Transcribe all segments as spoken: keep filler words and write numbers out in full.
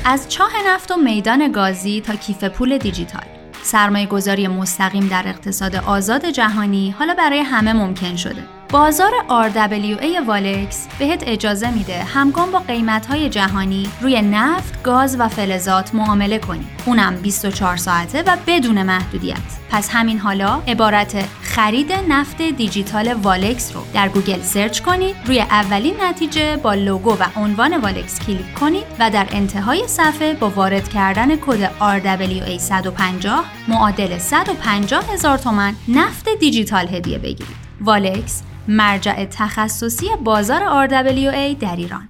از چاه نفت و میدان گازی تا کیف پول دیجیتال، سرمایه گذاری مستقیم در اقتصاد آزاد جهانی حالا برای همه ممکن شده. بازار آر دبلیو ای والکس بهت اجازه میده همگام با قیمت‌های جهانی روی نفت، گاز و فلزات معامله کنی. اونم بیست و چهار ساعته و بدون محدودیت. پس همین حالا عبارت خرید نفت دیجیتال والکس رو در گوگل سرچ کنید، روی اولین نتیجه با لوگو و عنوان والکس کلیک کنید و در انتهای صفحه با وارد کردن کد آر دبلیو ای صد و پنجاه معادل صد و پنجاه هزار تومان نفت دیجیتال هدیه بگیرید. والکس، مرجع تخصصی بازار آر دبلیو ای در ایران.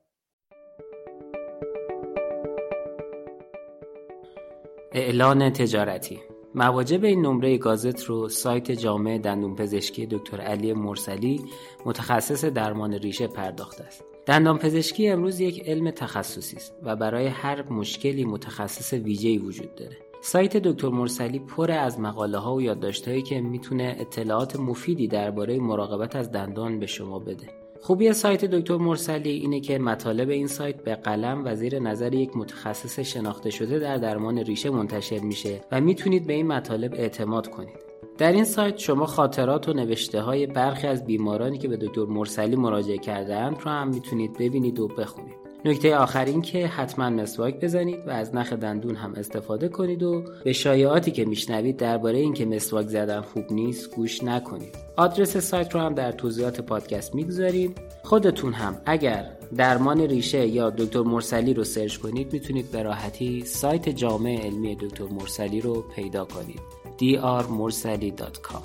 اعلان تجارتی. مواجب این نمره گازت رو سایت جامع دندانپزشکی دکتر علی مرسلی متخصص درمان ریشه پرداخته است. دندانپزشکی امروز یک علم تخصصی است و برای هر مشکلی متخصص ویژه‌ای وجود داره. سایت دکتر مرسلی پر از مقاله ها و یادداشت‌هایی که میتونه اطلاعات مفیدی درباره مراقبت از دندان به شما بده. خوبی سایت دکتر مرسلی اینه که مطالب این سایت به قلم و زیر نظر یک متخصص شناخته شده در درمان ریشه منتشر میشه و میتونید به این مطالب اعتماد کنید. در این سایت شما خاطرات و نوشته‌های برخی از بیمارانی که به دکتر مرسلی مراجعه کرده‌اند رو هم میتونید ببینید و بخونید. نکته آخر این که حتما مسواک بزنید و از نخ دندون هم استفاده کنید و به شایعاتی که میشنوید درباره این که مسواک زدن خوب نیست گوش نکنید. آدرس سایت رو هم در توضیحات پادکست میگذاریم. خودتون هم اگر درمان ریشه یا دکتر مرسلی رو سرچ کنید میتونید به راحتی سایت جامع علمی دکتر مرسلی رو پیدا کنید. دی آر مرسلی دات کام.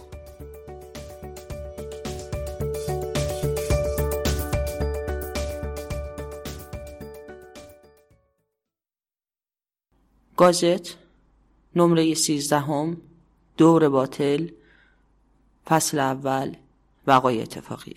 گازت نمره سیزدهم، دور باطل، فصل اول، وقایع اتفاقیه.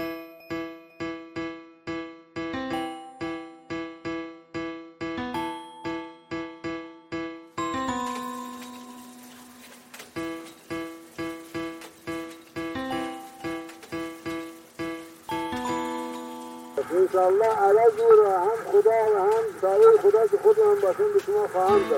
انشاءالله عوض رو هم خدا و هم سایه خدا که خود هم باشن به شما خواهم داد.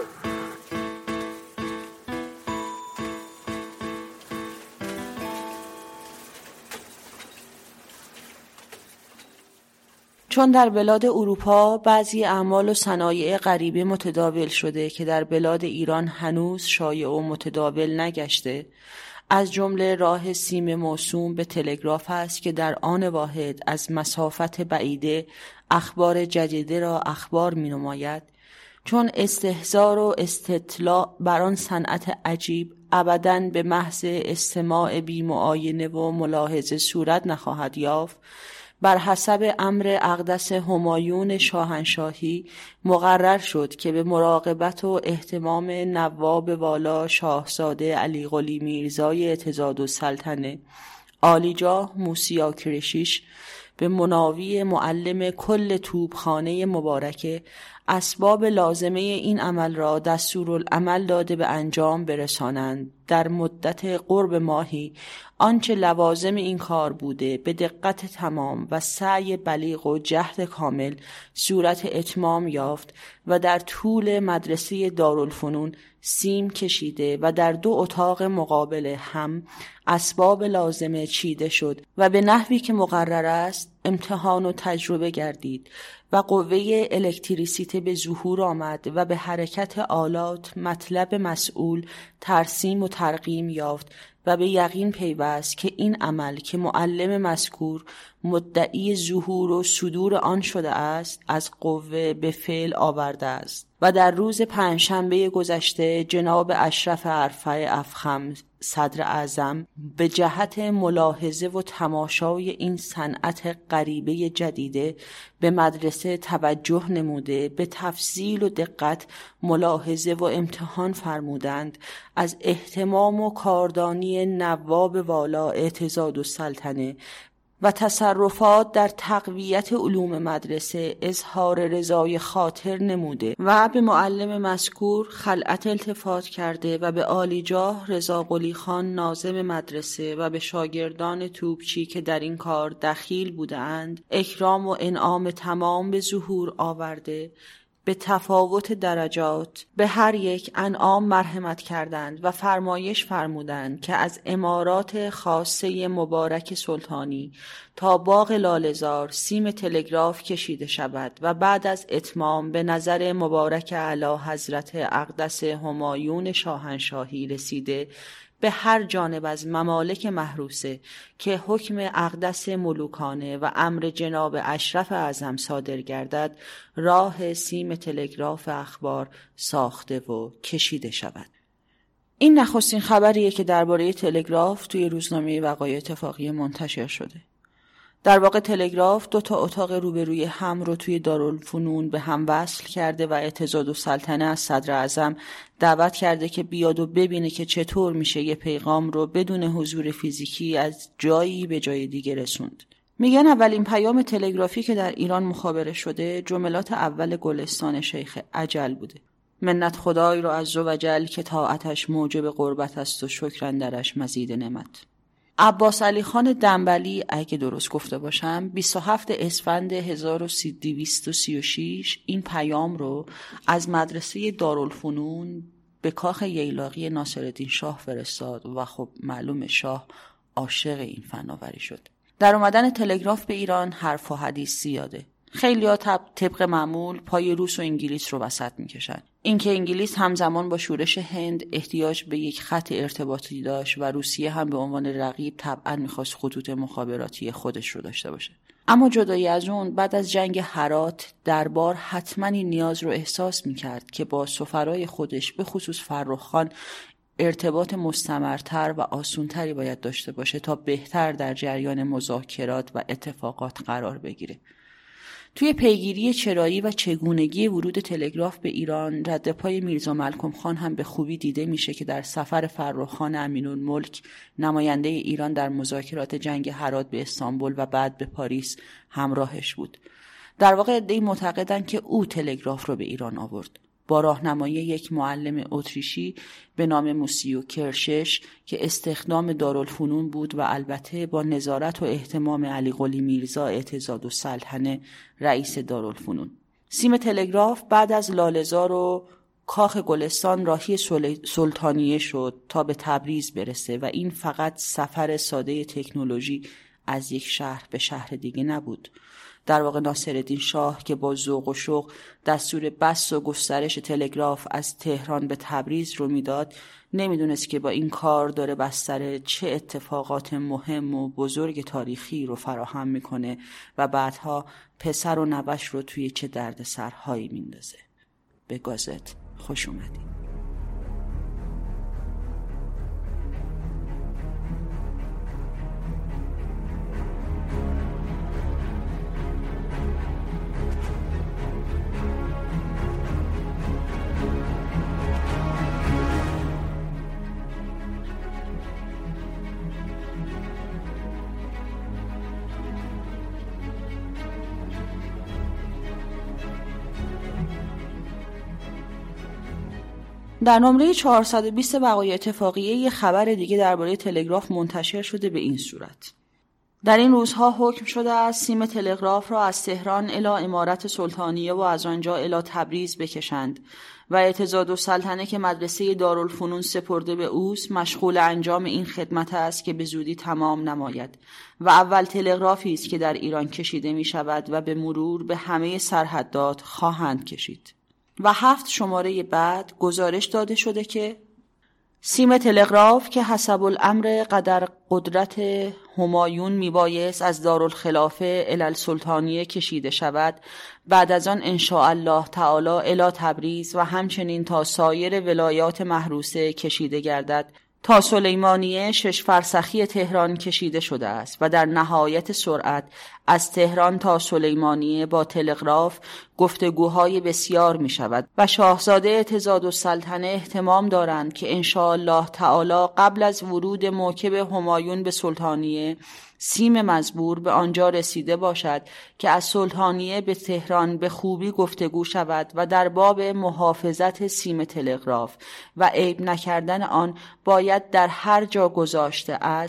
چون در بلاد اروپا بعضی اعمال و صنایع غریبه متداول شده که در بلاد ایران هنوز شایع و متداول نگشته، از جمله راه سیم موسوم به تلگراف است که در آن واحد از مسافت بعیده اخبار جدیده را اخبار می نماید، چون استحضار و استطلاع بر آن صنعت عجیب ابداً به محض استماع بی معاینه و ملاحظه صورت نخواهد یافت، بر حسب امر اقدس همایون شاهنشاهی مقرر شد که به مراقبت و اهتمام نواب والا شاهزاده علی قلی میرزای اعتضادالسلطنه عالیجاه موسیا کرشیش به مناوی معلم کل توپخانه مبارکه اسباب لازمه این عمل را دستورالعمل داده به انجام برسانند. در مدت قرب ماهی آنچه لوازم این کار بوده به دقت تمام و سعی بلیغ و جهد کامل صورت اتمام یافت و در طول مدرسه دارالفنون سیم کشیده و در دو اتاق مقابل هم اسباب لازمه چیده شد و به نحوی که مقرر است امتحان و تجربه گردید و قوه الکتریسیته به ظهور آمد و به حرکت آلات مطلب مسئول ترسیم و ترقیم یافت و به یقین پیوست که این عمل که معلم مذکور مدعی ظهور و صدور آن شده است از قوه به فعل آورده است. و در روز پنجشنبه گذشته جناب اشرف ارفع افخم صدر اعظم به جهت ملاحظه و تماشای این صنعت غریبه جدیده به مدرسه توجه نموده به تفصیل و دقت ملاحظه و امتحان فرمودند از اهتمام و کاردانی نواب والا اعتضادالسلطنه و تصرفات در تقویت علوم مدرسه اظهار رضای خاطر نموده و به معلم مذکور خلعت التفات کرده و به عالیجاه رضا قلی خان ناظم مدرسه و به شاگردان توپچی که در این کار دخیل بودند اکرام و انعام تمام به ظهور آورده، به تفاوت درجات به هر یک انعام مرحمت کردند و فرمایش فرمودند که از امارات خاصه مبارک سلطانی تا باغ لاله‌زار سیم تلگراف کشیده شود و بعد از اتمام به نظر مبارک اعلی حضرت اقدس همایون شاهنشاهی رسیده به هر جانب از ممالک محروسه که حکم اقدس ملوکانه و امر جناب اشرف اعظم صادر گردد راه سیم تلگراف اخبار ساخته و کشیده شود. این نخستین خبریه که درباره تلگراف توی روزنامه وقایع اتفاقی منتشر شده. در واقع تلگراف دو تا اتاق روبروی هم رو توی دارالفنون به هم وصل کرده و اعتضادالسلطنه از صدر اعظم دعوت کرده که بیاد و ببینه که چطور میشه یه پیغام رو بدون حضور فیزیکی از جایی به جای دیگه رسوند. میگن اولین پیام تلگرافی که در ایران مخابره شده جملات اول گلستان شیخ عجل بوده. منت خدای رو عز و جل که طاعتش موجب قربت است و شکر اندرش مزید نعمت. عباس علی خان دنبلی اگه درست گفته باشم بیست و هفتم اسفند هزار و دویست و سی و شش این پیام رو از مدرسه دارالفنون به کاخ ییلاقی ناصرالدین شاه فرستاد و خب معلوم شاه عاشق این فناوری شد. در اومدن تلگراف به ایران حرف و حدیث زیاده. خیلی‌ها طبق معمول پای روس و انگلیس رو وسط میکشن. اینکه انگلیس همزمان با شورش هند احتیاج به یک خط ارتباطی داشت و روسیه هم به عنوان رقیب طبعاً میخواست خطوط مخابراتی خودش رو داشته باشه. اما جدایی از اون بعد از جنگ هرات دربار حتماً این نیاز رو احساس میکرد که با سفرای خودش به خصوص فرخ خان ارتباط مستمرتر و آسونتری باید داشته باشه تا بهتر در جریان مذاکرات و اتفاقات قرار بگیره. توی پیگیری چرایی و چگونگی ورود تلگراف به ایران رد پای میرزا ملکم خان هم به خوبی دیده میشه که در سفر فرخ خان امین‌الملک نماینده ایران در مذاکرات جنگ هرات به استانبول و بعد به پاریس همراهش بود. در واقع عده‌ای معتقدن که او تلگراف رو به ایران آورد. با راهنمایی یک معلم اتریشی به نام موسیو کرشش که استخدام دارالفنون بود و البته با نظارت و اهتمام علی قلی میرزا اعتضادالسلطنه رئیس دارالفنون. سیم تلگراف بعد از لاله‌زار و کاخ گلستان راهی سلطانیه شد تا به تبریز برسه و این فقط سفر ساده تکنولوژی از یک شهر به شهر دیگه نبود. در واقع ناصرالدین شاه که با ذوق و شوق دستور بس و گسترش تلگراف از تهران به تبریز رو میداد، نمیدونست که با این کار داره بستر چه اتفاقات مهم و بزرگ تاریخی رو فراهم میکنه و بعدها پسر و نوش رو توی چه دردسرهایی میندازه. به گازت خوش اومدید. در نمره چهارصد و بیست وقایع اتفاقیه یه خبر دیگه درباره تلگراف منتشر شده به این صورت: در این روزها حکم شده است سیم تلگراف را از تهران الی امارت سلطانیه و از آنجا الی تبریز بکشند و اعتضادالسلطنه که مدرسه دارالفنون سپرده به اوست مشغول انجام این خدمت است که به زودی تمام نماید و اول تلگرافی است که در ایران کشیده می شود و به مرور به همه سرحدات خواهند کشید. و هفت شماره بعد گزارش داده شده که سیم تلگراف که حسب الامر قدر قدرت همایون میبایست از دارالخلافه الی السلطانیه کشیده شود، بعد از آن انشاءالله تعالی الی تبریز و همچنین تا سایر ولایات محروسه کشیده گردد تا سلیمانیه شش فرسخی تهران کشیده شده است و در نهایت سرعت از تهران تا سلیمانیه با تلگراف گفتگوهای بسیار می شود و شاهزاده اعتضادالسلطنه احتمام دارند که انشاءالله تعالی قبل از ورود موکب همایون به سلطانیه سیم مزبور به آنجا رسیده باشد که از سلطانیه به تهران به خوبی گفتگو شود و در باب محافظت سیم تلگراف و عیب نکردن آن باید در هر جا گذاشته است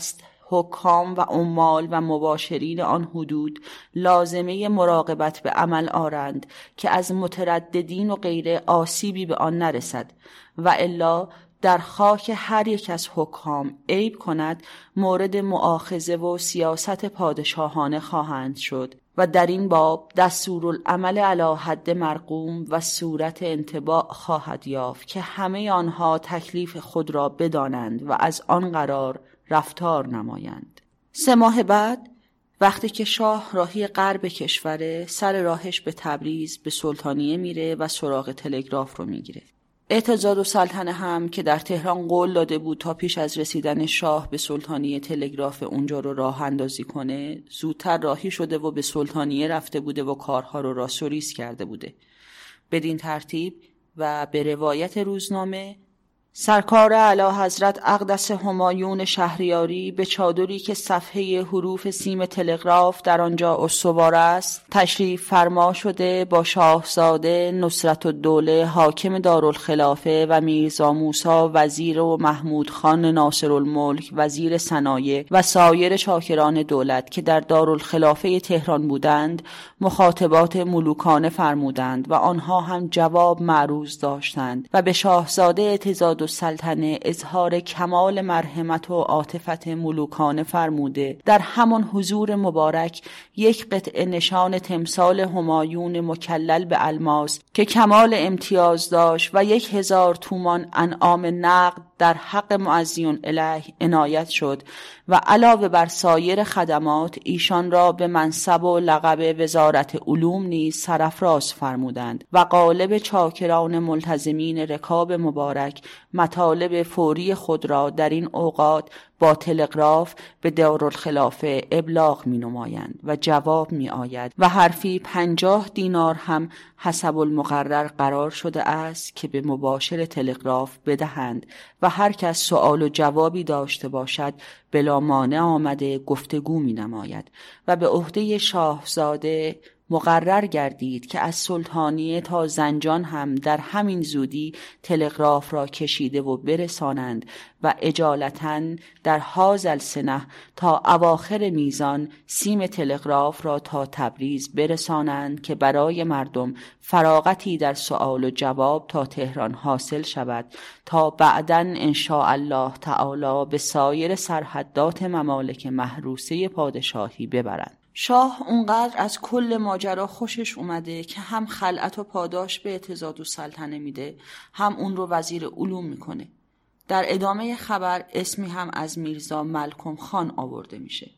حکام و عمال و مباشرین آن حدود لازمه مراقبت به عمل آرند که از مترددین و غیره آسیبی به آن نرسد و الا در خاک هر یک از حکام عیب کند مورد مؤاخذه و سیاست پادشاهانه خواهند شد و در این باب دستورالعمل علی حد مرقوم و صورت انطباع خواهد یافت که همه آنها تکلیف خود را بدانند و از آن قرار رفتار نمایند. سه ماه بعد وقتی که شاه راهی غرب کشوره، سر راهش به تبریز به سلطانیه میره و سراغ تلگراف رو میگیره. اعتضادالسلطنه هم که در تهران قول داده بود تا پیش از رسیدن شاه به سلطانیه تلگراف اونجا رو راه اندازی کنه، زودتر راهی شده و به سلطانیه رفته بوده و کارها رو راسوریس کرده بوده. بدین ترتیب و به روایت روزنامه، سرکار اعلی حضرت اقدس همایون شهریاری به چادری که صفحه حروف سیم تلگراف در آنجا استوار است تشریف فرما شده با شاهزاده نصرت الدوله حاکم دارالخلافه و میرزا موسی وزیر و محمود خان ناصرالملک وزیر صنایع و سایر چاکران دولت که در دارالخلافه تهران بودند مخاطبات ملوکانه فرمودند و آنها هم جواب معروض داشتند و به شاهزاده اعتضاد السلطنه اظهار کمال مرحمت و عاطفت ملوکانه فرموده در همان حضور مبارک یک قطعه نشان تمثال همایون مکلل به الماس که کمال امتیاز داشت و یک هزار تومان انعام نقد در حق معزیون الیه عنایت شد و علاوه بر سایر خدمات ایشان را به منصب و لقب وزارت علوم نیز سرافراز فرمودند و غالب چاکران ملتزمین رکاب مبارک مطالب فوری خود را در این اوقات با تلگراف به دارالخلافه ابلاغ می نمایند و جواب می آید و حرفی پنجاه دینار هم حسب المقرر قرار شده است که به مباشر تلگراف بدهند و هر کس سؤال و جوابی داشته باشد بلا مانع آمده گفتگو می نماید و به عهده شاهزاده مقرر گردید که از سلطانیه تا زنجان هم در همین زودی تلگراف را کشیده و برسانند و اجالتاً در هذا السنه تا اواخر میزان سیم تلگراف را تا تبریز برسانند که برای مردم فراغتی در سؤال و جواب تا تهران حاصل شود تا بعداً ان شاء الله تعالی به سایر سرحدات ممالک محروسه پادشاهی ببرند. شاه اونقدر از کل ماجرا خوشش اومده که هم خلعت و پاداش به اعتضادالسلطنه میده، هم اون رو وزیر علوم میکنه. در ادامه خبر اسمی هم از میرزا ملکم خان آورده میشه.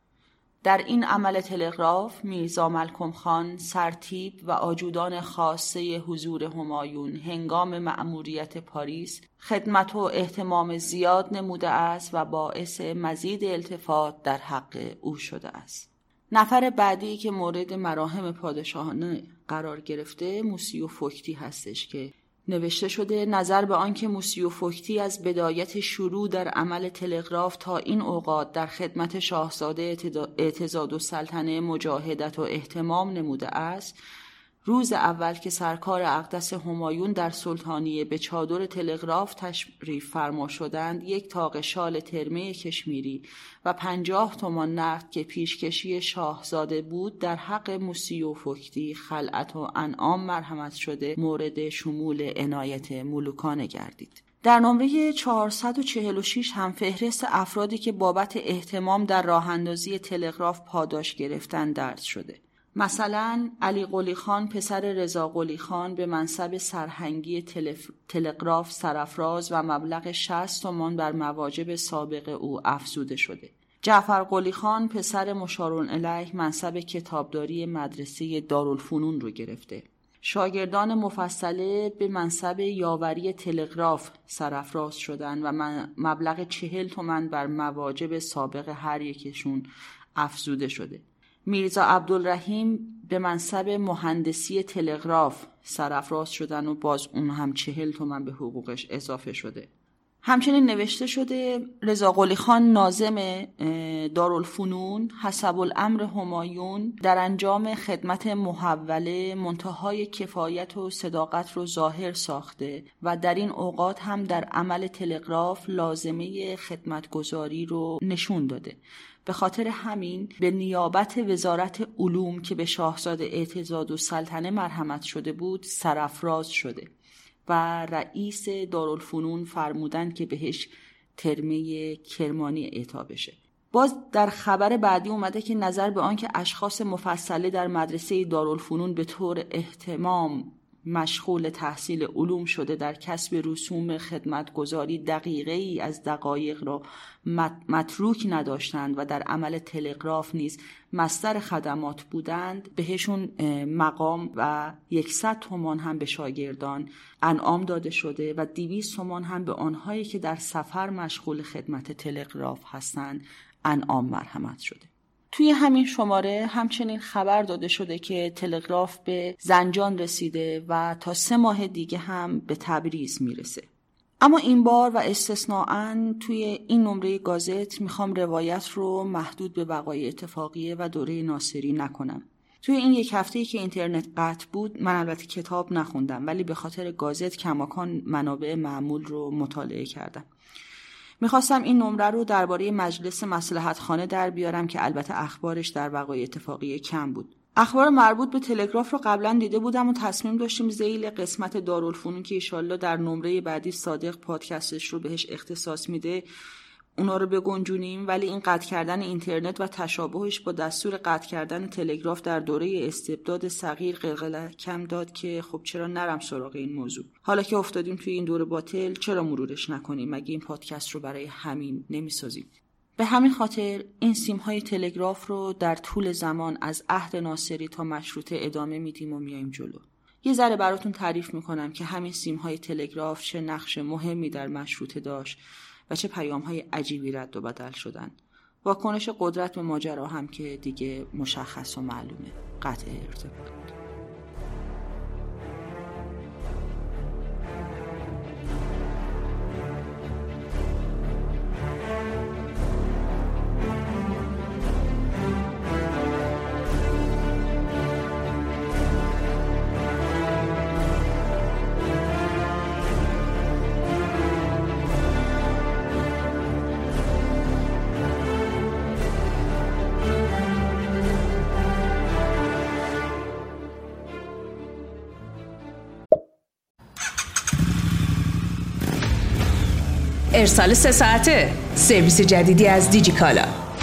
در این عمل تلگراف میرزا ملکم خان سرتیپ و آجودان خاصه حضور همایون هنگام مأموریت پاریس خدمت و اهتمام زیاد نموده است و باعث مزید التفات در حق او شده است. نفر بعدی که مورد مراهم پادشاهانه قرار گرفته موسیو فوکتی هستش که نوشته شده نظر به آن که موسیو فوکتی از بدایت شروع در عمل تلگراف تا این اوقات در خدمت شاهزاده اعتضادالسلطنه مجاهدت و اهتمام نموده است، روز اول که سرکار اقدس همایون در سلطانیه به چادر تلگراف تشریف فرما شدند یک طاق شال ترمه کشمیری و پنجاه تومان نقد که پیشکشی شاهزاده بود در حق موسیو فوکتی خلعت و انعام مرحمت شده مورد شمول عنایت ملوکانه گردید. در نمره چهارصد و چهل و شش هم فهرست افرادی که بابت اهتمام در راه اندازی تلگراف پاداش گرفتن درج شده. مثلا علی قلی خان پسر رضا قلی خان به منصب سرهنگی تلف... تلگراف سرافراز و مبلغ شصت تومان بر مواجب سابق او افزوده شده. جعفر قلی خان پسر مشارالعلیه منصب کتابداری مدرسه دارالفنون رو گرفته. شاگردان مفصله به منصب یاوری تلگراف سرافراز شدن و مبلغ چهل تومان بر مواجب سابق هر یکشون افزوده شده. میرزا عبدالرحیم به منصب مهندسی تلگراف سرافراز شدن و باز اون هم چهل تومن به حقوقش اضافه شده. همچنین نوشته شده رضا قلی خان ناظم دارالفنون حسب الامر همایون در انجام خدمت محوله منتهای کفایت و صداقت رو ظاهر ساخته و در این اوقات هم در عمل تلگراف لازمه خدمتگزاری رو نشون داده. به خاطر همین به نیابت وزارت علوم که به شاهزاده اعتضاد السلطنه مرحمت شده بود سرافراز شده و رئیس دارالفنون فرمودند که بهش ترمه کرمانی اعطا بشه. باز در خبر بعدی اومده که نظر به آن که اشخاص مفصله در مدرسه دارالفنون به طور اهتمام مشغول تحصیل علوم شده در کسب رسوم خدمتگزاری دقیقه ای از دقایق را متروک نداشتند و در عمل تلگراف نیز مصدر خدمات بودند، بهشون مقام و یکصد تومان هم به شاگردان انعام داده شده و دویست تومان هم به آنهایی که در سفر مشغول خدمت تلگراف هستند انعام مرحمت شده. توی همین شماره همچنین خبر داده شده که تلگراف به زنجان رسیده و تا سه ماه دیگه هم به تبریز میرسه. اما این بار و استثناءً توی این نمره گازت میخوام روایت رو محدود به وقایع اتفاقیه و دوره ناصری نکنم. توی این یک هفته‌ای که اینترنت قطع بود من البته کتاب نخوندم، ولی به خاطر گازت کماکان منابع معمول رو مطالعه کردم. میخواستم این نمره رو درباره مجلس مصلحت خانه در بیارم که البته اخبارش در وقایع اتفاقیه کم بود. اخبار مربوط به تلگراف رو قبلا دیده بودم و تصمیم داشتیم ذیل قسمت دارالفنون که ایشالله در نمره بعدی صادق پادکستش رو بهش اختصاص میده اونا رو بگنجونیم، ولی این قطع کردن اینترنت و تشابهش با دستور قطع کردن تلگراف در دوره استبداد صغیر قلقله کم داد که خب چرا نرم سراغ این موضوع. حالا که افتادیم توی این دوره باطل چرا مرورش نکنیم؟ مگه این پادکست رو برای همین نمیسازیم؟ به همین خاطر این سیم‌های تلگراف رو در طول زمان از عهد ناصری تا مشروطه ادامه میدیم و میایم جلو. یه ذره براتون تعریف میکنم که همین سیم‌های تلگراف چه نقش مهمی در مشروطه داشت و چه پیام‌های عجیبی رد و بدل شدن. واکنش قدرت به ماجرا هم که دیگه مشخص و معلومه، قطع ارتباط. ارسال سه ساعته، سرویس جدیدی از دیجیکالا.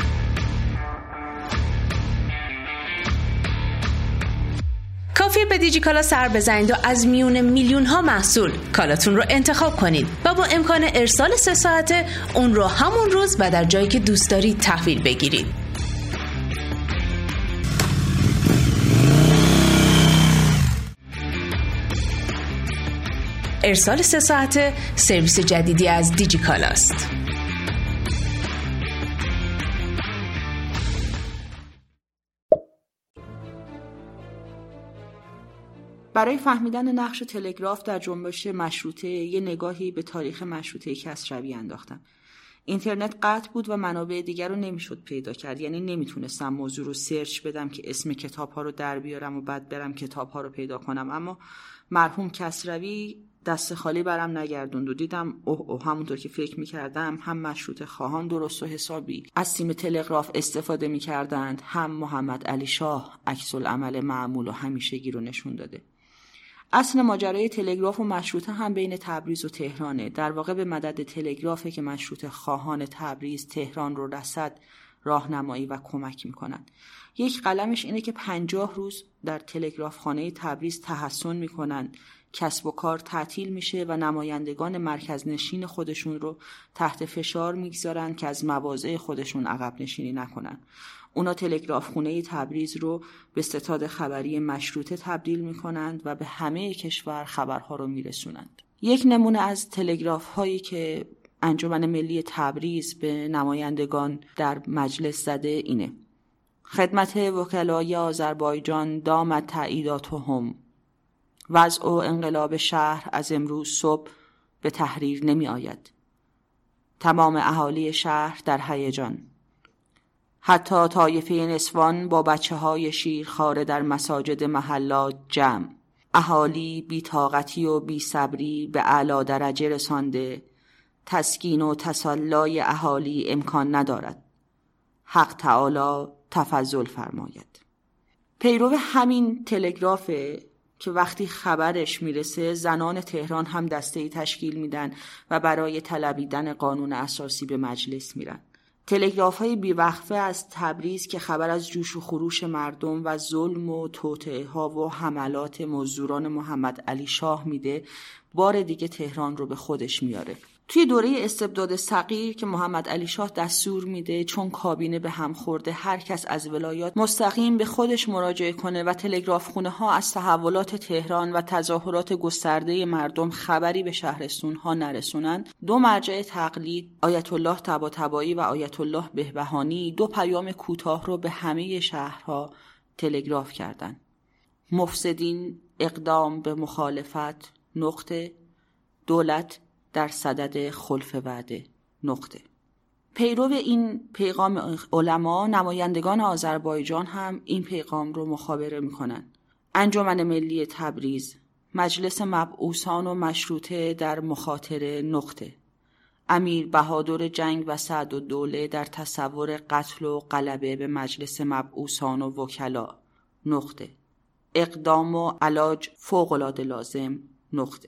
کافیه به دیجیکالا سر بزنید و از میون میلیون ها محصول کالاتون رو انتخاب کنید و با امکان ارسال سه ساعته اون رو همون روز و در جایی که دوست دارید تحویل بگیرید. ارسال سه ساعته سرویس جدیدی از دیجیکالا است. برای فهمیدن نقش تلگراف در جنبش مشروطه یه نگاهی به تاریخ مشروطه کسروی انداختم. اینترنت قطع بود و منابع دیگر رو نمیشد پیدا کرد، یعنی نمیتونستم موضوع رو سرچ بدم که اسم کتاب ها رو در بیارم و بعد برم کتاب ها رو پیدا کنم. اما مرحوم کسروی دست خالی برم نگردوند و دیدم اوه اوه همونطور که فکر میکردم هم مشروطه خواهان درست و حسابی از سیم تلگراف استفاده میکردند، هم محمد علی شاه عکس العمل معمول و همیشگی رو نشون داده. اصل ماجرای تلگراف و مشروطه هم بین تبریز و تهرانه. در واقع به مدد تلگرافه که مشروطه خواهان تبریز تهران رو رصد، راهنمایی و کمک میکنن. یک قلمش اینه که پنجاه روز در تلگراف خانه تبریز تحصن میکنن، کسب و کار تعطیل میشه و نمایندگان مرکز نشین خودشون رو تحت فشار میگذارن که از مواضع خودشون عقب نشینی نکنن. اونا تلگراف خونه تبریز رو به ستاد خبری مشروطه تبدیل میکنند و به همه کشور خبرها رو میرسونند. یک نمونه از تلگراف هایی که انجمن ملی تبریز به نمایندگان در مجلس زده اینه: خدمت وکلای آذربایجان دامت تاییداتهم، وضع و انقلاب شهر از امروز صبح به تحریر نمی آید. تمام اهالی شهر در هیجان. حتی طایفه نسوان با بچه های شیرخواره در مساجد محلات جمع. اهالی بی‌طاقتی و بی‌صبری به اعلی درجه رسانده. تسکین و تسلای اهالی امکان ندارد. حق تعالی تفضل فرماید. پیرو همین تلگرافه که وقتی خبرش میرسه زنان تهران هم دسته‌ای تشکیل میدن و برای طلبیدن قانون اساسی به مجلس میرن. تلگراف‌های بیوقفه از تبریز که خبر از جوش و خروش مردم و ظلم و توطئه‌ها و حملات مزدوران محمد علی شاه میده، بار دیگه تهران رو به خودش میاره. توی دوره استبداد صغیر که محمد علی شاه دستور میده چون کابینه به هم خورده هر کس از ولایات مستقیم به خودش مراجعه کنه و تلگراف خونه ها از تحولات تهران و تظاهرات گسترده مردم خبری به شهرستون ها نرسونن، دو مرجع تقلید آیت الله طباطبایی و آیت الله بهبهانی دو پیام کوتاه رو به همه شهرها تلگراف کردن: مفسدین اقدام به مخالفت نقطه، دولت در صدد خلف وعده نقطه. پیرو این پیغام علما، نمایندگان آذربایجان هم این پیغام رو مخابره میکنن. انجمن ملی تبریز، مجلس مبعوثان و مشروطه در مخاطره نقطه. امیر بهادر جنگ و سعدالدوله در تصور قتل و غلبه به مجلس مبعوثان و وکلا نقطه. اقدام و علاج فوق‌العاده لازم نقطه.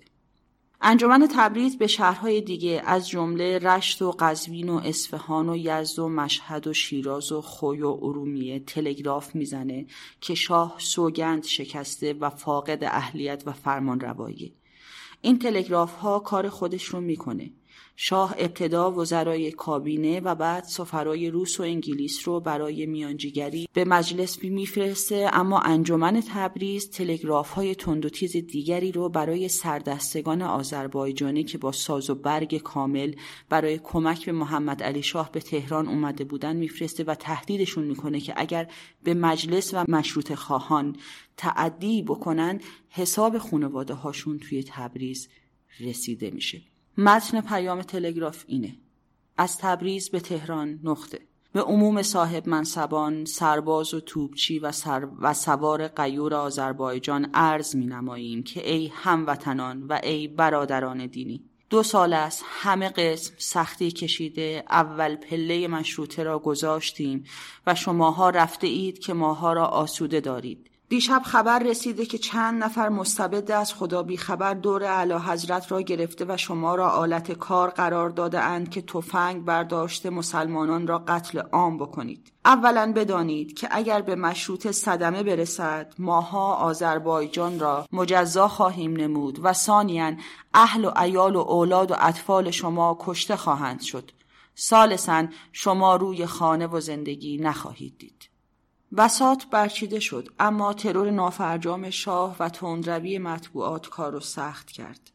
انجمن تبریز به شهرهای دیگه از جمله رشت و قزوین و اصفهان و یزد و مشهد و شیراز و خوی و ارومیه تلگراف میزنه که شاه سوگند شکسته و فاقد اهلیت و فرمان روایی. این تلگراف ها کار خودش رو میکنه. شاه ابتدا وزرای کابینه و بعد سفرای روس و انگلیس رو برای میانجیگری به مجلس میفرسته، اما انجمن تبریز تلگراف های تند و تیز دیگری رو برای سردستگان آذربایجانی که با ساز و برگ کامل برای کمک به محمد علی شاه به تهران اومده بودن میفرسته و تهدیدشون میکنه که اگر به مجلس و مشروطه خواهان تعدی بکنن حساب خانواده هاشون توی تبریز رسیده میشه. متن پیام تلگراف اینه: از تبریز به تهران نقطه. به عموم صاحب منصبان، سرباز و توپچی و, سر و سوار غیور آذربایجان عرض می نماییم که ای هموطنان و ای برادران دینی، دو سال است همه قسم سختی کشیده اول پله مشروطه را گذاشتیم و شماها رفته اید که ماها را آسوده دارید. دیشب خبر رسیده که چند نفر مستبد از خدا بی خبر دور اعلی حضرت را گرفته و شما را آلت کار قرار داده اند که تفنگ برداشته مسلمانان را قتل عام بکنید. اولا بدانید که اگر به مشروطه صدمه برسد ماها آذربایجان را مجزا خواهیم نمود و ثانیاً اهل و عیال و اولاد و اطفال شما کشته خواهند شد. ثالثاً شما روی خانه و زندگی نخواهید دید. بساط برچیده شد، اما ترور نافرجام شاه و تندروی مطبوعات کار رو سخت کرد.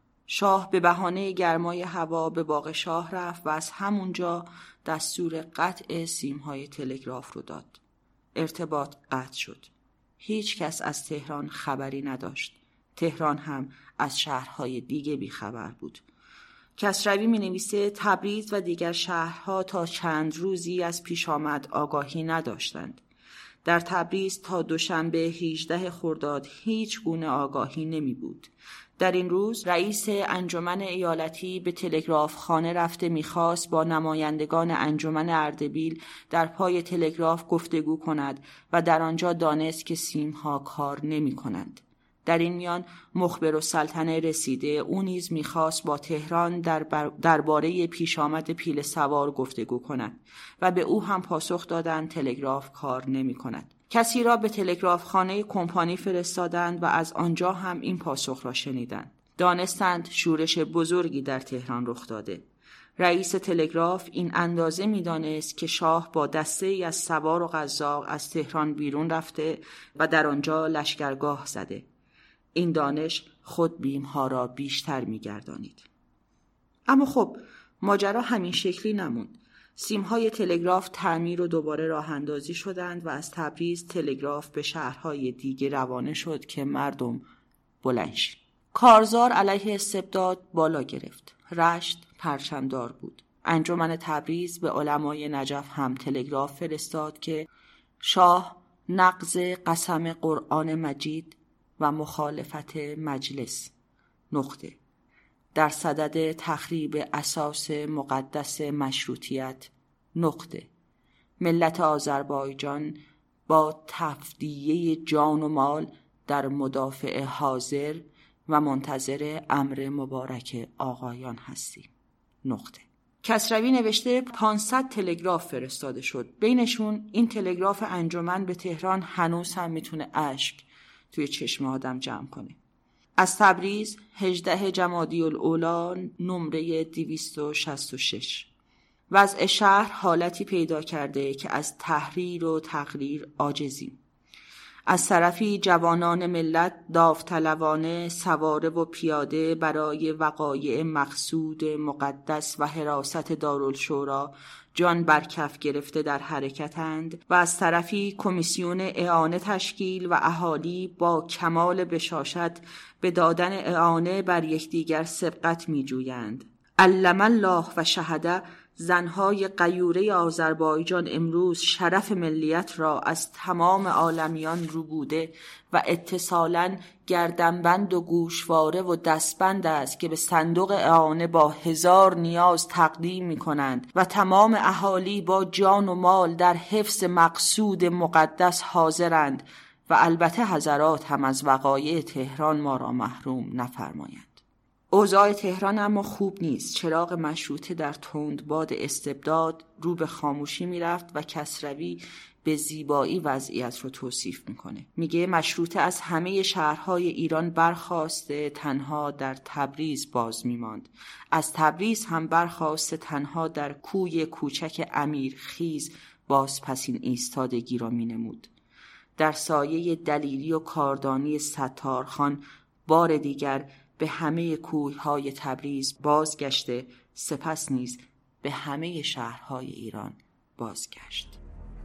شاه به بهانه گرمای هوا به باغ شاه رفت و از همونجا دستور قطع سیمهای تلگراف رو داد. ارتباط قطع شد. هیچ کس از تهران خبری نداشت. تهران هم از شهرهای دیگه بی خبر بود. کسروی می نویسه تبریز و دیگر شهرها تا چند روزی از پیش آمد آگاهی نداشتند. در تبریز تا دوشنبه هجدهم خرداد هیچ گونه آگاهی نمی بود. در این روز رئیس انجمن ایالتی به تلگراف خانه رفته میخواست با نمایندگان انجمن اردبیل در پای تلگراف گفتگو کند و در آنجا دانست که سیمها کار نمی کنند. در این میان مخبر السلطنه رسیده، او نیز میخواست با تهران در درباره پیش آمد پیل سوار گفتگو کند و به او هم پاسخ دادند تلگراف کار نمی کند. کسی را به تلگراف خانه کمپانی فرستادند و از آنجا هم این پاسخ را شنیدند. دانستند شورش بزرگی در تهران رخ داده. رئیس تلگراف این اندازه می‌دانست که شاه با دسته‌ای از سوار و قزاق از تهران بیرون رفته و در آنجا لشکرگاه زده. این دانش خود بیمها را بیشتر می‌گردانید. اما خب ماجرا همین شکلی نموند. سیم‌های تلگراف تعمیر و دوباره راه اندازی شدند و از تبریز تلگراف به شهرهای دیگه روانه شد که مردم بلند شد. کارزار علیه استبداد بالا گرفت. رشت پرچمدار بود. انجمن تبریز به علمای نجف هم تلگراف فرستاد که شاه نقض قسم قرآن مجید و مخالفت مجلس نقطه در صدد تخریب اساس مقدس مشروطیت نقطه ملت آذربایجان با تفدیه جان و مال در مدافع حاضر و منتظر امر مبارک آقایان هستیم نقطه. کسروی نوشته پانصد تلگراف فرستاده شد. بینشون این تلگراف انجمن به تهران هنوز هم میتونه اشک توی چشم آدم جمع کنه. از تبریز هجدهم جمادی الاولی نمره دویست و شصت و شش. وضع شهر حالتی پیدا کرده که از تحریر و تقریر عاجزیم. از طرفی جوانان ملت داوطلبانه سواره و پیاده برای وقایع مقصود مقدس و حراست دارالشورا جان بر کف گرفته در حرکتند و از طرفی کمیسیون اعانه تشکیل و اهالی با کمال بشاشت به دادن اعانه بر یکدیگر سبقت می جویند. علم الله و شهده زنهای غیوره آذربایجان امروز شرف ملیت را از تمام عالمیان رو بوده و اتصالاً گردنبند و گوشواره و دستبند است که به صندوق اعانه با هزار نیاز تقدیم می کنند و تمام اهالی با جان و مال در حفظ مقصود مقدس حاضرند و البته حضرات هم از وقایع تهران ما را محروم نفرمایند. اوضاع تهران اما خوب نیست. چراغ مشروطه در تندباد استبداد رو به خاموشی می رفت و کسروی به زیبایی وضعیت رو توصیف میکنه. میگه مشروطه از همه شهرهای ایران برخاسته تنها در تبریز باز میماند. از تبریز هم برخاسته تنها در کوی کوچک امیرخیز باز پسین ایستادگی را مینمود. در سایه دلیری و کاردانی ستارخان بار دیگر به همه کوههای تبریز بازگشته، سپس نیز به همه شهرهای ایران بازگشت.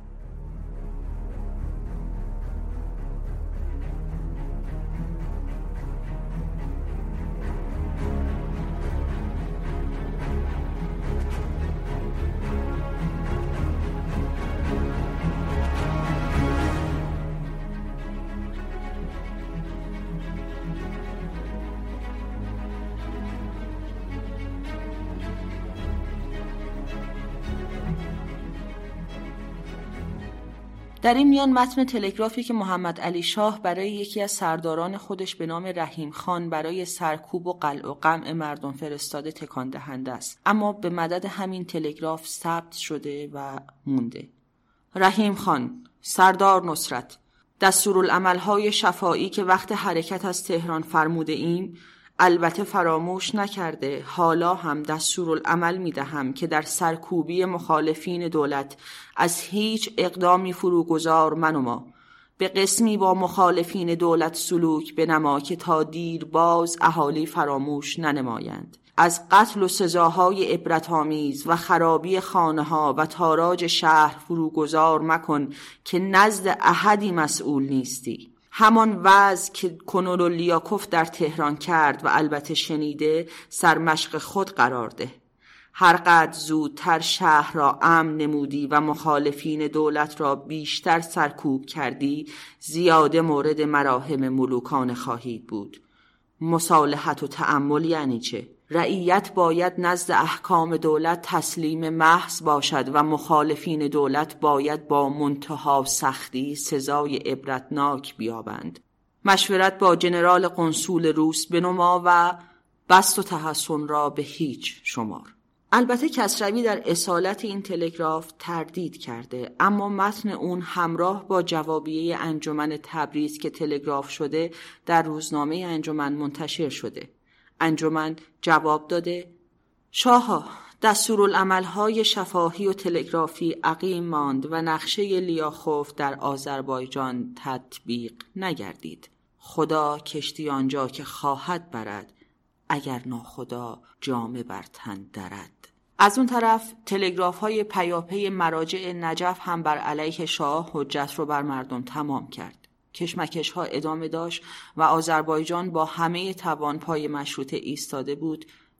در این میان متن تلگرافی که محمد علی شاه برای یکی از سرداران خودش به نام رحیم خان برای سرکوب و قلع و قمع مردم فرستاده تکان دهنده است، اما به مدد همین تلگراف ثبت شده و مونده. رحیم خان، سردار نصرت، دستورالعمل‌های شفاعی که وقت حرکت از تهران فرموده ایم البته فراموش نکرده، حالا هم دستورالعمل میدهم که در سرکوبی مخالفین دولت از هیچ اقدامی فروگذار منما، به قسمی با مخالفین دولت سلوک بنما که تا دیر باز اهالی فراموش ننمایند. از قتل و سزاهای عبرت‌آمیز و خرابی خانه‌ها و تاراج شهر فروگذار مکن که نزد احدی مسئول نیستی. همان وضع که کنولولیاکوف در تهران کرد و البته شنیده سرمشق خود قرار ده. هر قدر زودتر شهر را امن نمودی و مخالفین دولت را بیشتر سرکوب کردی، زیاده مورد مراهم ملوکان خواهید بود. مصالحت و تأمل یعنی چه؟ رعیت باید نزد احکام دولت تسلیم محض باشد و مخالفین دولت باید با منتها سختی سزای عبرتناک بیابند. مشورت با جنرال قنصول روس بنما و بسط و تحسن را به هیچ شمار. البته کسروی در اصالت این تلگراف تردید کرده، اما متن اون همراه با جوابیه انجمن تبریز که تلگراف شده در روزنامه انجمن منتشر شده. انجمن جواب داده: شاها، دستورالعمل‌های شفاهی و تلگرافی عقیم ماند و نقشه لیاخوف در آذربایجان تطبیق نگردید. خدا کشتی آنجا که خواهد برد، اگر ناخدا جامه بر تن درد. از اون طرف تلگراف های پیاپی مراجع نجف هم بر علیه شاه حجت رو بر مردم تمام کرد. کشمکش ها ادامه داشت و آذربایجان با همه توان پای مشروطه ایستاده بود،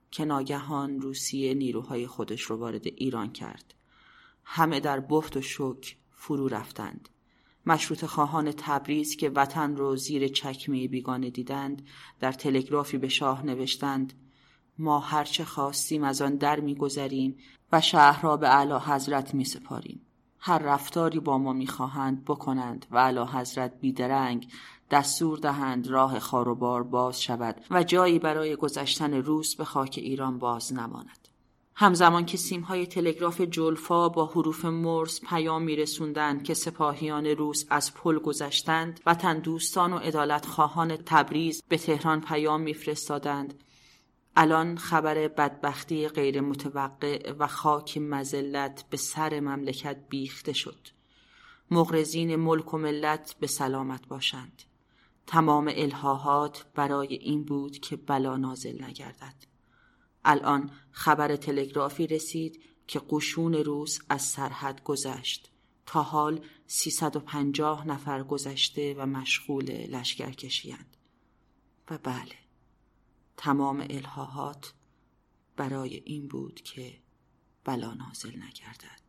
که ناگهان روسیه نیروهای خودش رو وارد ایران کرد. همه در بهت و شوک فرو رفتند. مشروطه خواهان تبریز که وطن رو زیر چکمه بیگانه دیدند در تلگرافی به شاه نوشتند: ما هرچه خواستیم از آن در می گذریم و شهر را به اعلی حضرت می سپاریم. هر رفتاری با ما می خواهند بکنند و اعلی حضرت بیدرنگ دستور دهند راه خاروبار باز شود و جایی برای گذشتن روس به خاک ایران باز نماند. همزمان که سیمهای تلگراف جلفا با حروف مرز پیام می رسوندند که سپاهیان روس از پل گذشتند، وطن دوستان و عدالت خواهان تبریز به تهران پیام می فرستادند: الان خبر بدبختی غیر متوقع و خاک مذلت به سر مملکت بیخته شد. مغرضین ملک و ملت به سلامت باشند. تمام الهاهات برای این بود که بلا نازل نگردد. الان خبر تلگرافی رسید که قشون روس از سرحد گذشت. تا حال سیصد و پنجاه نفر گذشته و مشغول لشکر کشیند. و بله، تمام الهاهات برای این بود که بلا نازل نگردد.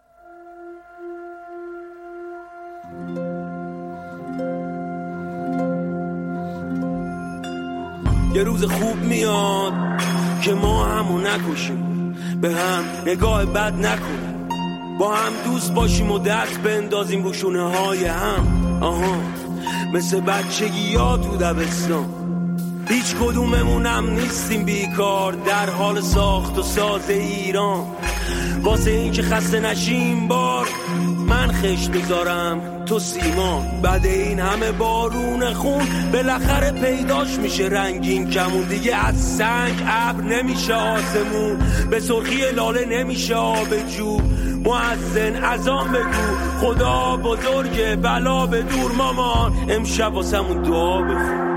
یه روز خوب میاد که ما همو نکشیم، به هم نگاه بد نکنیم، با هم دوست باشیم و دست بندازیم رو شونه های هم. آها، مثل بچگی یا تو دبستان، هیچ کدوممونم نیستیم بیکار در حال ساخت و ساز ایران. واسه این که خسته نشیم بار من خشت بذارم تو سیمان. بعد این همه بارون خون بالاخره پیداش میشه رنگین کمون. دیگه از سنگ ابر نمیشه آسمون، به سرخی لاله نمیشه آب جو. مؤذن اذان بگو خدا بزرگه بلا به دور مامان، امشب واسمون دعا بخون.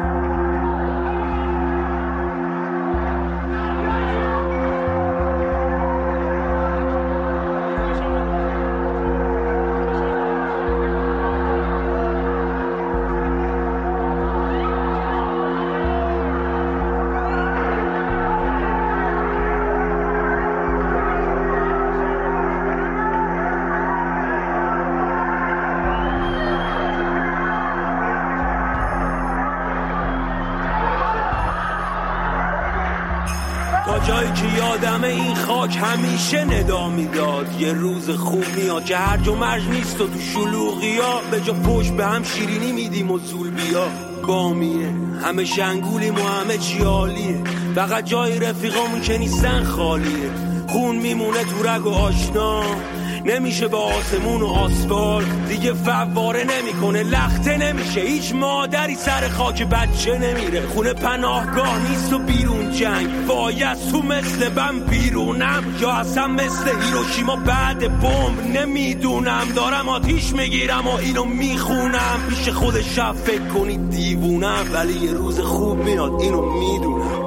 جایی که یادم این خاک همیشه ندا میداد. یه روز خوب میاد که هرج و مرج نیست و تو شلوغیا به جا پشت به هم شیرینی میدیم و زول بیا. بامیه همه شنگولیم و همه چی عالیه، فقط جای رفیقامون که نیستن خالیه. خون میمونه تو رگ و آشنا، نمیشه به آسمون و آسفالت دیگه فواره نمیکنه، لخته نمیشه. هیچ مادری سر خاک بچه نمیره. خونه پناهگاه نیست و بیرون جنگ، وایس تو مثل بم بیرونم یا اصلا مثل هیروشیما بعد بمب. نمیدونم دارم آتیش میگیرم و اینو میخونم، پیش خود شب فکر کنید دیوونم، ولی یه روز خوب میاد اینو میدونم.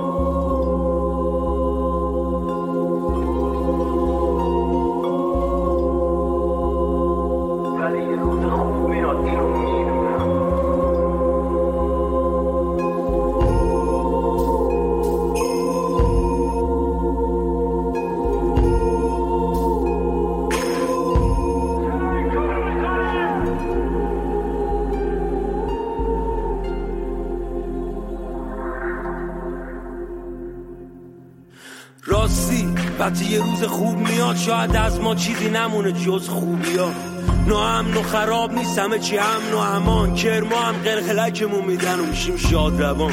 وقتی یه روز خوب میاد شاید از ما چیزی نمونه جز خوبیا. ناامن و خراب نیست همه چی امن و امان، کرما هم قلقلکمون میدن و میشیم شاد روان.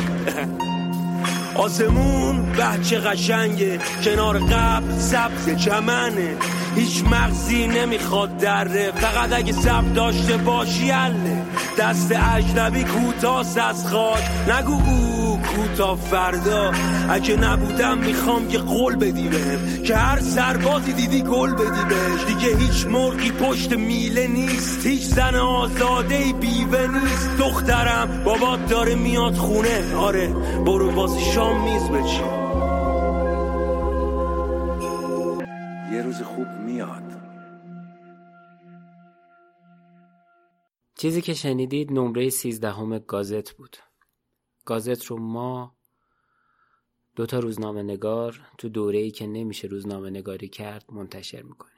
آسمون بچه قشنگه، کنار قبل سبز چمنه، هیچ مغزی نمیخواد دره، فقط اگه سب داشته باشی اله. دست اجنبی کوتاست از خاک، نگو او کوتا فردا. اگه نبودم میخوام که قول بدی بهم، که هر سربازی دیدی گل بدی بهش. دیگه هیچ مرغی پشت میله نیست، هیچ زن آزادهی بیوه نیست. دخترم بابات داره میاد خونه، آره برو واسه شام میز بچین. یه روز خوب میاد. چیزی که شنیدید نمره سیزدهم گازت بود. گازت رو ما دو تا روزنامه نگار تو دوره‌ای که نمیشه روزنامه نگاری کرد منتشر میکنیم.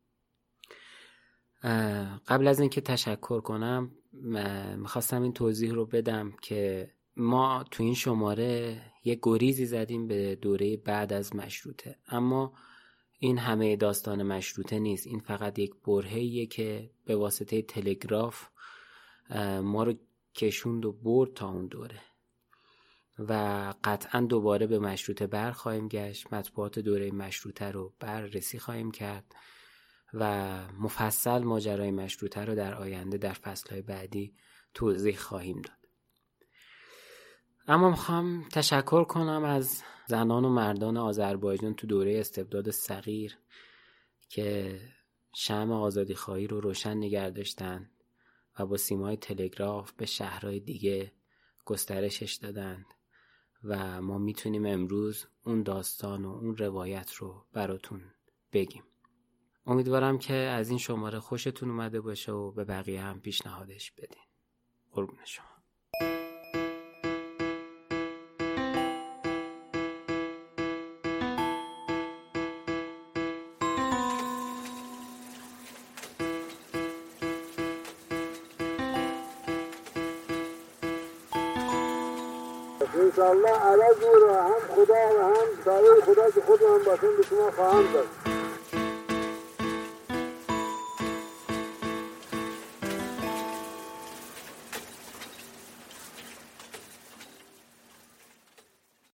قبل از اینکه تشکر کنم میخواستم این توضیح رو بدم که ما تو این شماره یک گریزی زدیم به دوره بعد از مشروطه، اما این همه داستان مشروطه نیست. این فقط یک برهه‌ایه که به واسطه تلگراف ما رو کشوند و برد تا اون دوره و قطعا دوباره به مشروطه بر خواهیم گشت. مطبوعات دوره مشروطه رو بررسی خواهیم کرد و مفصل ماجرای مشروطه رو در آینده در فصلهای بعدی توضیح خواهیم داد. اما میخوام تشکر کنم از زنان و مردان آذربایجان تو دوره استبداد صغیر که شمع آزادی خواهی رو روشن نگه داشتن و با سیمای تلگراف به شهرهای دیگه گسترشش دادند و ما میتونیم امروز اون داستان و اون روایت رو براتون بگیم. امیدوارم که از این شماره خوشتون اومده باشه و به بقیه هم پیشنهادش بدین. قربون شما. انشاءالله عرض رو هم خدا و هم سایه خدا که خود هم باشن به شما خواهم داد.